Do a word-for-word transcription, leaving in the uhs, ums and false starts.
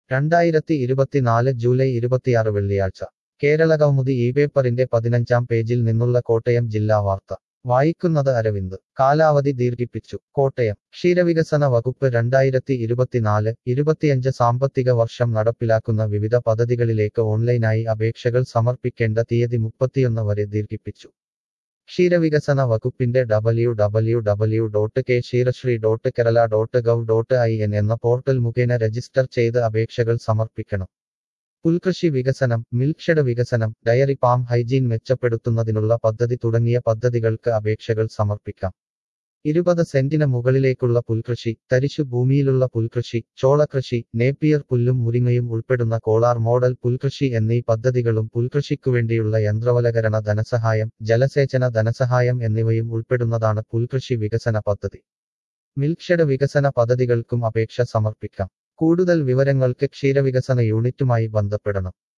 രണ്ടായിരത്തി ഇരുപത്തിനാല് ജൂലൈ ഇരുപത്തിയാറ് വെള്ളിയാഴ്ച കേരള കൗമുദി ഈ പേപ്പറിന്റെ പതിനഞ്ചാം പേജിൽ നിന്നുള്ള കോട്ടയം ജില്ലാ വാർത്ത വായിക്കുന്നത് അരവിന്ദ് കാലാവധി ദീർഘിപ്പിച്ചു കോട്ടയം ക്ഷീരവികസന വകുപ്പ് രണ്ടായിരത്തി ഇരുപത്തിനാല് ഇരുപത്തിയഞ്ച് സാമ്പത്തിക വർഷം നടപ്പിലാക്കുന്ന വിവിധ പദ്ധതികളിലേക്ക് ഓൺലൈനായി അപേക്ഷകൾ സമർപ്പിക്കേണ്ട തീയതി മുപ്പത്തിയൊന്ന് വരെ ദീർഘിപ്പിച്ചു ക്ഷീരവികസന വകുപ്പിന്റെ W W W dot K Ksheerasree dot Kerala dot gov dot I N എന്ന പോർട്ടൽ മുഖേന രജിസ്റ്റർ ചെയ്ത് അപേക്ഷകൾ സമർപ്പിക്കണം പുൽകൃഷി വികസനം മിൽക്ക്ഷേഡ് വികസനം ഡയറി ഫാം ഹൈജീൻ മെച്ചപ്പെടുത്തുന്നതിനുള്ള പദ്ധതി തുടങ്ങിയ പദ്ധതികൾക്ക് അപേക്ഷകൾ സമർപ്പിക്കാം ഇരുപത് സെന്റിന് മുകളിലേക്കുള്ള പുൽകൃഷി തരിശു ഭൂമിയിലുള്ള പുൽകൃഷി ചോളകൃഷി നേപ്പിയർ പുല്ലും മുരിങ്ങയും ഉൾപ്പെടുന്ന കോളാർ മോഡൽ പുൽകൃഷി എന്നീ പദ്ധതികളും പുൽകൃഷിക്കുവേണ്ടിയുള്ള യന്ത്രവൽകരണ ധനസഹായം ജലസേചന ധനസഹായം എന്നിവയും ഉൾപ്പെടുന്നതാണ് പുൽകൃഷി വികസന പദ്ധതി മിൽക്ക്ഷേഡ് വികസന പദ്ധതികൾക്കും അപേക്ഷ സമർപ്പിക്കാം കൂടുതൽ വിവരങ്ങൾക്ക് ക്ഷീരവികസന യൂണിറ്റുമായി ബന്ധപ്പെടണം